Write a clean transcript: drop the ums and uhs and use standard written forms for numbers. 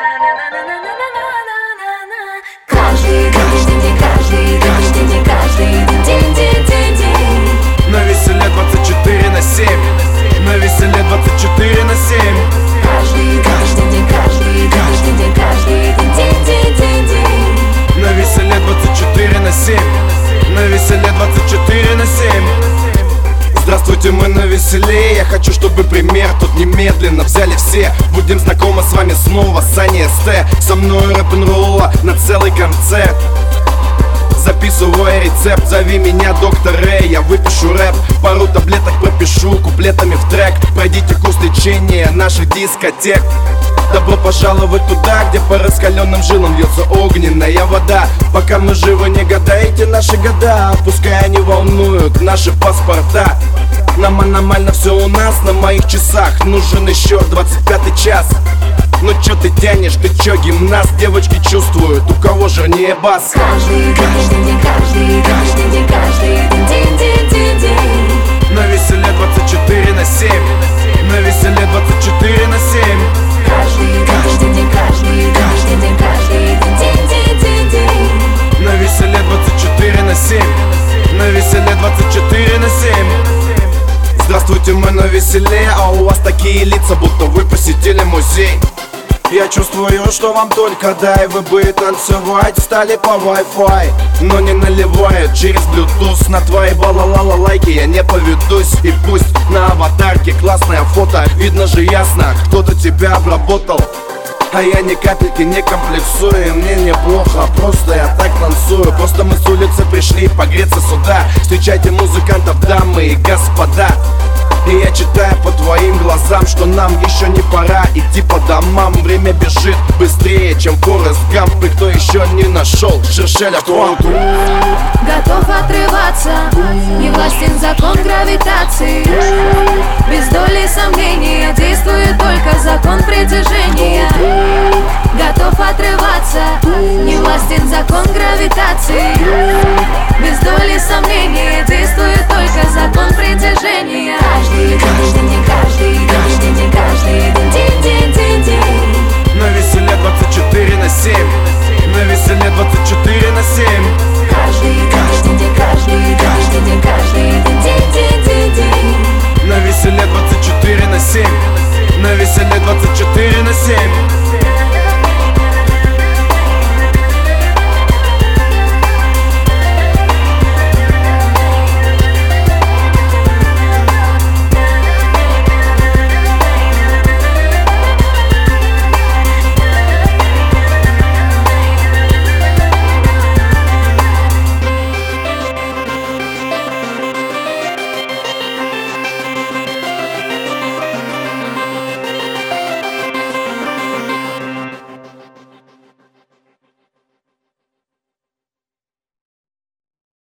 На веселе 24/7. На веселе 24/7. На веселе 24/7. На веселе 24/7. Здравствуйте, мы на веселе. Я хочу, чтобы пример тут немедленно взяли все. Будем знакомы с вами снова, Саня СТ. Со мной рэп-н-ролла на целый концерт. Записывай рецепт, зови меня доктор Рэй. Я выпишу рэп, пару таблеток пропишу куплетами в трек. Пройдите курс лечения наших дискотек. Добро пожаловать туда, где по раскаленным жилам льется огненная вода. Пока мы живы, не гадайте наши года. Пускай они волнуют наши паспорта. Нам аномально все у нас на моих часах. Нужен еще 25-й час. Ну чё ты тянешь, ты чё гимнаст? Девочки чувствуют, у кого жирнее бас. Каждый день. На веселе 24/7. На веселе 24/7. Каждый день. На веселе 24/7. На веселе 24/7. Здравствуйте, мы на веселе, а у вас такие лица, будто вы посетили музей. Я чувствую, что вам только дай. Вы бы танцевать стали по Wi-Fi, но не наливают через Bluetooth. На твои балалала-лайки я не поведусь. И пусть на аватарке классное фото, видно же ясно, кто-то тебя обработал. А я ни капельки не комплексую, и мне неплохо, просто я так танцую. Просто мы с улицы пришли погреться сюда. Встречайте музыкантов, дамы и господа. И я читаю по твоим глазам, что нам еще не пора идти по домам. Время бежит быстрее, чем Форест Гамп. И кто еще не нашел Шершеля Туан. Готов отрываться, не властен закон гравитации. Без доли сомнения действует только закон притяжения. Готов отрываться, не властен закон гравитации. Без доли сомнения действует только закон